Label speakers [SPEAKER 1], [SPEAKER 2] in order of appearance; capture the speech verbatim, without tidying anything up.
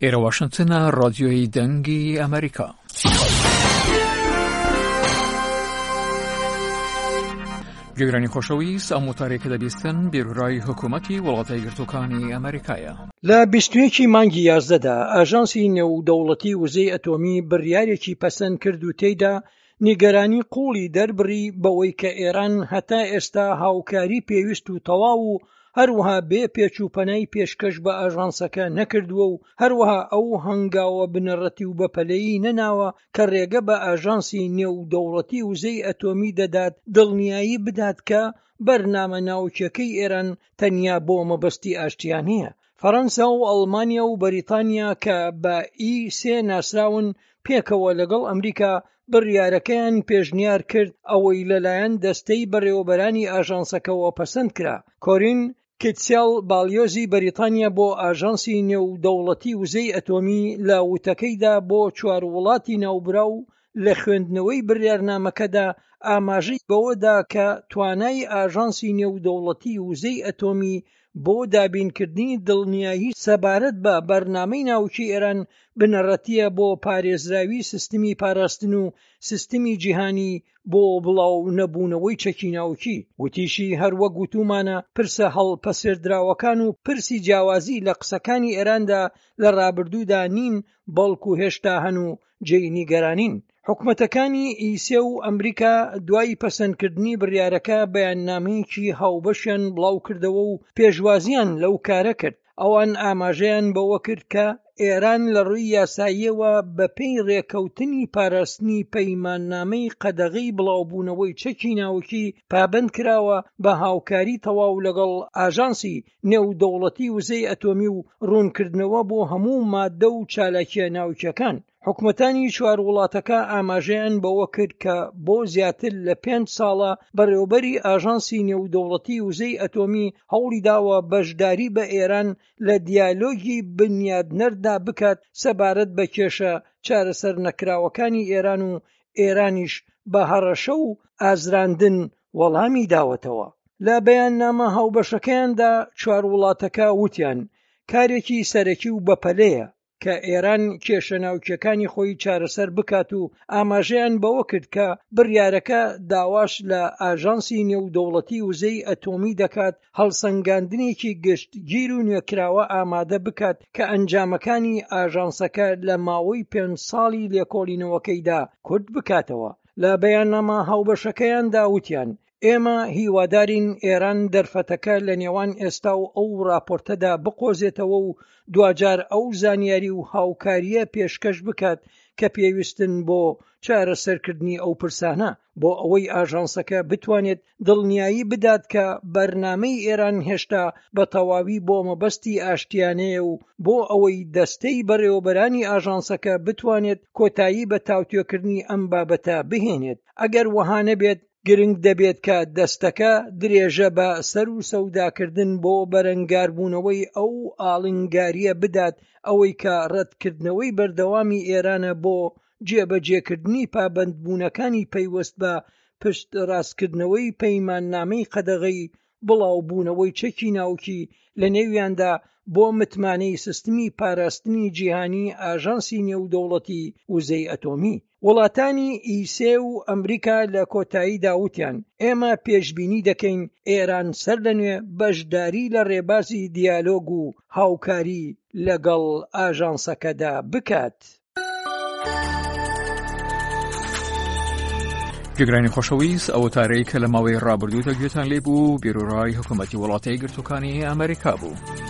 [SPEAKER 1] ئێرە واشنگتنە، ڕادیۆی دەنگی ئەمریکا. گوێگرانی خۆشەویست، ئەم وتارێکە دەبیستن بیرۆڕای حکوومەتی وڵاتە یەکگرتووەکانی ئەمریکایە.
[SPEAKER 2] لە بیست و یەکی مانگی یازدەدا ئاژانسی نێودەوڵەتی وزەی ئەتۆمی بڕیارێکی پەسەند کرد و تێیدا نیگەرانی قوڵی دەربڕی بەوەی کە ئێران هەتا ئێستا هاوکاری پێویست و تەواو و هەروەها بێ پێچووپەنای پێشکەش بە ئاژانسەکە نەکردووە و هەروەها ئەو هەنگاوە بنەڕەتی و بەپەلەیی نەناوە کە ڕێگە بە ئاژانسی نێودەوڵەتی وزەی ئەتۆمی دەدات دڵنیایی بدات کە بەرنامە ناوچەکەی ئێران تەنیا بۆ مەبەستی ئاشتیان هەیە. فەڕەنسا و ئەڵمانیا و بەریتانیا کە بە ئی سێ ناسراون پێکەوە لەگەڵ ئەمریکا بڕیارەکەیان پێشنیار کرد ئەوەی لەلایەن دەستەی بەڕێوەبەرانی ئاژانسەکەەوە پەسەند کرا. کۆرین کیتسیال بالیۆزی بەریتانیا بۆ ئاژانسی نێودەوڵەتی وزەی ئەتۆمی لە وتەکەیدا بۆ چوار وڵاتی ناوبراو لە خوێندنەوەی بڕیارنامەکەدا ئاماژەی بەوەدا کە توانای ئاژانسی نێودەوڵەتی وزەی ئەتۆمی بۆ دابینکردنی دڵنیایی سەبارەت بە بەرنامەی ناوچەی ئێران بنەڕەتیە بۆ پارێزراوی سیستمی پاراستن و سیستمی جیهانی بۆ بڵاو نەبوونەوەی چەکی ناوچی. وتیشی هەروە گوتومانە پرسە هەڵپەسێردراوەکان و پرسی جیاوازی لە قسەکانی ئێراندا لە ڕابردوودا نین، بەڵکو هێشتا هەن و جێی نیگەرانین. حکومەتەکانی ئیسێ و ئەمریکا دوای پەسەندکردنی بڕیارەکە بەیاننامەیەکی هاوبەشیان بڵاو کردەوە و پێشوازیان لەو کارە کرد. ئەوان ئاماژەیان بەوە کرد کە ئێران لە ڕووی یاساییەوە بەپێی ڕێکەوتنی پاراستنی پەیماننامەی قەدەغەی بڵاوبوونەوەی چەکی ناوچی پابند کراوە بە هاوکاری تەواو لەگەڵ ئاژانسی نێودەوڵەتی وزەی ئەتۆمی و ڕوونکردنەوە بۆ هەموو ماددە و چالاکیە ناوچەکان. حکومەتانی چوار وڵاتەکە ئاماژەیان بەوە کرد کە بۆ زیاتر لە پێنج ساڵە بەڕێوەبەری ئاژانسی نێودەوڵەتی وزەی ئەتۆمی هەوڵی داوە بەشداری بە ئێران لە دیالۆگی بنیادنەردا بکات سەبارەت بە کێشە چارەسەر نەکراوەکانی ئێران و ئێرانیش بە هەڕەشە و ئازراندن وەڵامی داوەتەوە. لە بەیاننامە هاوبەشەکەیاندا چوار وڵاتەکە وتیان کارێکی سەرەکی و بەپەلەیە کە ئێران کێشە ناوچەکانی خۆی چارەسەر بکات و ئاماژەیان بەوە کرد کە بڕیارەکە داواش لە ئاژانسی نێودەوڵەتی وزەی ئەتۆمی دەکات هەڵسەنگاندنێکی گشتگیر و نوێکراوە ئامادە بکات کە ئەنجامەکانی ئاژانسەکە لە ماوەی پێنج ساڵی لێکۆڵینەوەکەیدا کورت بکاتەوە. لە بەیاننامە هاوبەشەکەیاندا وتیان ئێمە هیوادارین ئێران دەرفەتەکە لە نێوان ئێستا و ئەو راپۆرتەدا بقۆزێتەوە و دوجار ئەو زانیاری و هاوکاریە پێشکەش بکات کە پێویستن بۆ چارەسەرکردنی ئەو پرسانە بۆ ئەوەی ئاژانسەکە بتوانێت دڵنیایی بدات کە بەرنامەی ئێران هێشتا بە تەواوی بۆ مەبەستی ئاشتیانەیە و بۆ ئەوەی دەستەی بەڕێوەبەرانی ئاژانسەکە بتوانێت کۆتایی بە تاوتوێکردنی ئەم بابەتە بهێنێت. ئەگەر وەها نەبێت گرنگ دەبێت کە دەستەکە درێژە بە سەر و سەوداکردن بۆ بەرەنگاربوونەوەی ئەو ئاڵنگاریە بدات ئەوەی کە ڕەتکردنەوەی بەردەوامی ئێرانە بۆ جێبەجێکردنی پابەندبوونەکانی پەیوەست بە پشت ڕاستکردنەوەی پەیماننامەی قەدەغەی بڵاوبوونەوەی چەکی ناوکی لە نێویاندا بۆ متمانەی سیستمی پاراستنی جیهانی ئاژانسی نێودەوڵەتی وزەی ئەتۆمی. وڵاتانی ئیسێ و ئەمریکا لە کۆتاییدا وتیان ئێمە پێشبینی دەکەین ئێران سەر لەنوێ بەشداری لە ڕێبازی دیالۆگ و هاوکاری لەگەڵ ئاژانسەکەدا بکات.
[SPEAKER 1] گوێگرانی خۆشەویست، ئەو وتارەی کە لە ماوەی ڕابردوودا گوێتان لێبوو بیرۆڕای حکوومەتی وڵاتە یەکگرتووەکانی ئەمریکا بوو.